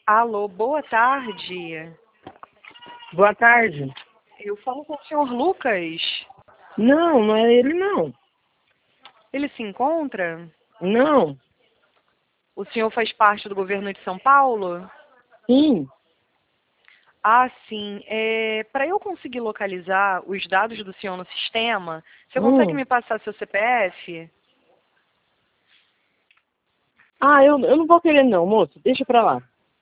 Alô, boa tarde. Boa tarde. Eu falo com o senhor Lucas. Não, não é ele não. Ele se encontra? Não. O senhor faz parte do governo de São Paulo? Sim. Ah, sim. Para eu conseguir localizar os dados do senhor no sistema, você consegue me passar seu CPF? Eu não vou querer não, moço. Deixa pra lá.